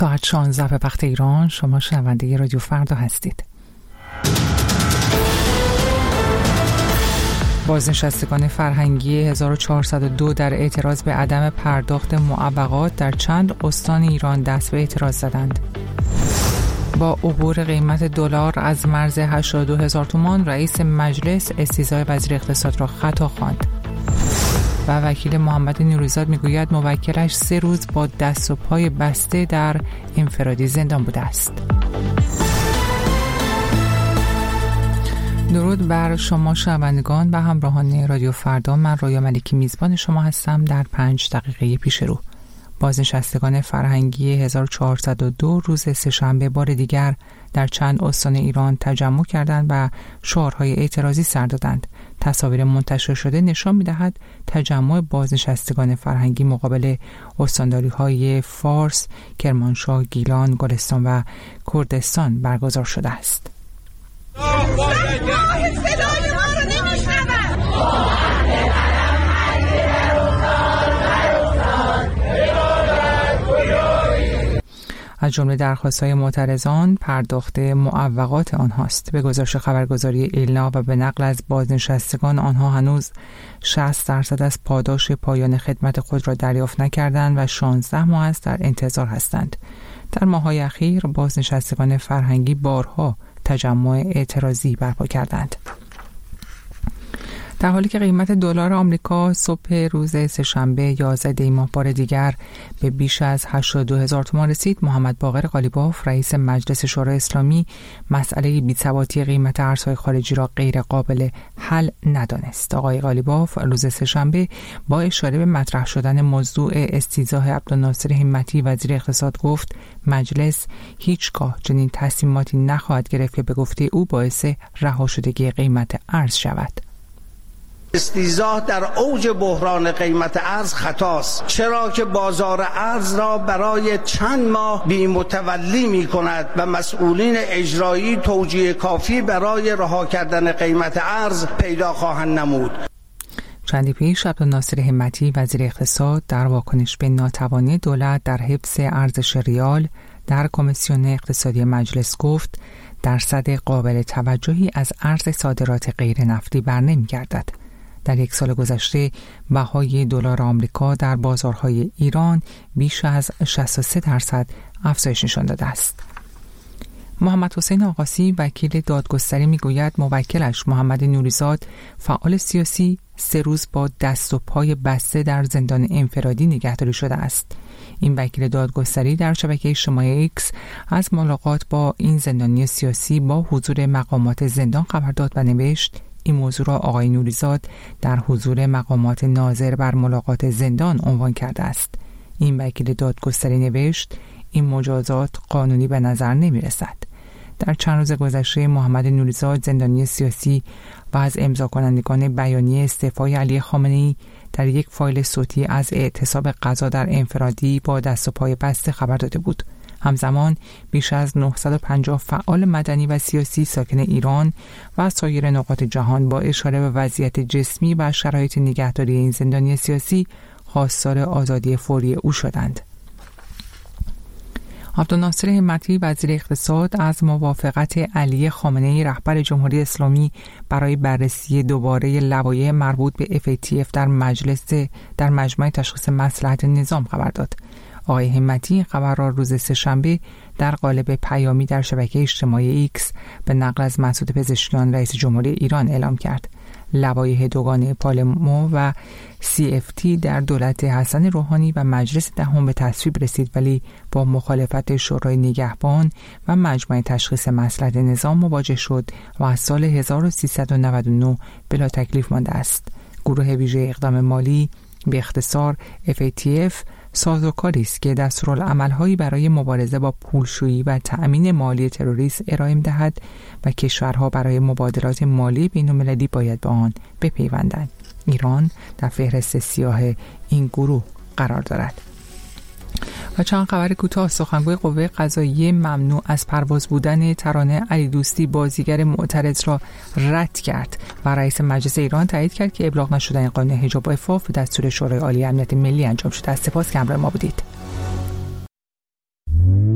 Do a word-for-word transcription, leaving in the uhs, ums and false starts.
ساعت شانزده به وقت ایران. شما شنونده رادیو فردا هستید. بازنشستگان فرهنگی هزار و چهارصد و دو در اعتراض به عدم پرداخت معوقات در چند استان ایران دست به اعتراض زدند. با عبور قیمت دلار از مرز هشتاد و دو هزار تومان، رئیس مجلس استیضاح وزیر اقتصاد را خطا خواند. و وکیل محمد نوریزاد میگوید موکلش سه روز با دست و پای بسته در انفرادی زندان بوده است. درود بر شما شنوندگان و همراهان رادیو فردا. من رویا ملکی میزبان شما هستم. در پنج دقیقه پیش رو بازنشستگان فرهنگی هزار و چهارصد و دو روز سه‌شنبه بار دیگر در چند استان ایران تجمع کردند و شعارهای اعتراضی سر دادند. تصاویر منتشر شده نشان می‌دهد تجمع بازنشستگان فرهنگی مقابل استانداری‌های فارس، کرمانشاه، گیلان، گلستان و کردستان برگزار شده است. از جمله درخواست‌های معترضان پرداخت معوقات آنهاست. به گزارش خبرگزاری ایلنا و به نقل از بازنشستگان، آنها هنوز شصت درصد از پاداش پایان خدمت خود را دریافت نکردند و شانزده ماه است در انتظار هستند. در ماه‌های اخیر بازنشستگان فرهنگی بارها تجمع اعتراضی برپا کردند. در حالی که قیمت دلار آمریکا صبح روز سه‌شنبه یازده دی ماه بار دیگر به بیش از هشتاد و دو هزار تومان رسید، محمد باقر قالیباف رئیس مجلس شورای اسلامی مسئله بی‌ثباتی قیمت ارزهای خارجی را غیر قابل حل ندانست. آقای قالیباف روز سه‌شنبه با اشاره به مطرح شدن موضوع استیضاح عبدالناصر همتی وزیر اقتصاد گفت مجلس هیچگاه چنین تصمیماتی نخواهد گرفت که به گفته او باعث رها شدگی قیمت ارز شود. استیضاح در اوج بحران قیمت ارز خطاست، چرا که بازار ارز را برای چند ماه بی‌متولی می‌کند و مسئولین اجرایی توجیه کافی برای رها کردن قیمت ارز پیدا خواهند نمود. چندی پیش عبدالناصر همتی وزیر اقتصاد در واکنش به ناتوانی دولت در حفظ ارزش ریال در کمیسیون اقتصادی مجلس گفت درصد قابل توجهی از ارز صادرات غیر نفتی برنمی‌گردد. در یک سال گذشته بهای دلار آمریکا در بازارهای ایران بیش از شصت و سه درصد افزایش نشان داده است. محمد حسین آقاسی وکیل دادگستری میگوید موکلش محمد نوریزاد فعال سیاسی سه روز با دست و پای بسته در زندان انفرادی نگهداری شده است. این وکیل دادگستری در شبکه اجتماعی ایکس از ملاقات با این زندانی سیاسی با حضور مقامات زندان خبر داد و نوشت این موضوع را آقای نوریزاد در حضور مقامات ناظر بر ملاقات زندان عنوان کرده است. این وکیل دادگستری نوشت این مجازات قانونی به نظر نمی رسد. در چند روز گذشته محمد نوریزاد زندانی سیاسی و از امضا کنندگان بیانیه استعفای علی خامنه‌ای در یک فایل صوتی از اعتصاب غذا در انفرادی با دست و پای بسته خبر داده بود. همزمان بیش از نهصد و پنجاه فعال مدنی و سیاسی ساکن ایران و سایر نقاط جهان با اشاره به وضعیت جسمی و شرایط نگهداری این زندانی سیاسی خواستار آزادی فوری او شدند. عبدالناصر همتی وزیر اقتصاد از موافقت علی خامنه‌ای رهبر جمهوری اسلامی برای بررسی دوباره لوایح مربوط به اف ای تی اف در مجلس در مجمع تشخیص مصلحت نظام خبر داد. آقای همتی خبر را روز سه‌شنبه در قالب پیامی در شبکه اجتماعی ایکس به نقل از مسعود پزشکیان رئیس جمهوری ایران اعلام کرد. لوایح دوگانه پارلمان و سی اف تی در دولت حسن روحانی و مجلس دهم به تصویب رسید، ولی با مخالفت شورای نگهبان و مجمع تشخیص مصلحت نظام مواجه شد و از سال هزار و سیصد و نود و نه بلا تکلیف مانده است. گروه ویژه اقدام مالی، به اختصار اف ای تی اف، سازوکاری است که دستورالعمل‌هایی برای مبارزه با پولشویی و تأمین مالی تروریسم ارائه می‌دهد و کشورها برای مبادلات مالی بین‌المللی باید به آن بپیوندند. ایران در فهرست سیاه این گروه قرار دارد. و چند خبر کوتاه. سخنگوی قوه قضاییه ممنوع از پرواز بودن ترانه علی دوستی بازیگر معترض را رد کرد و رئیس مجلس ایران تایید کرد که ابلاغ نشدن قانون حجاب و عفاف به دستور شورای عالی امنیت ملی انجام شده است. سپاس که همراه ما بودید.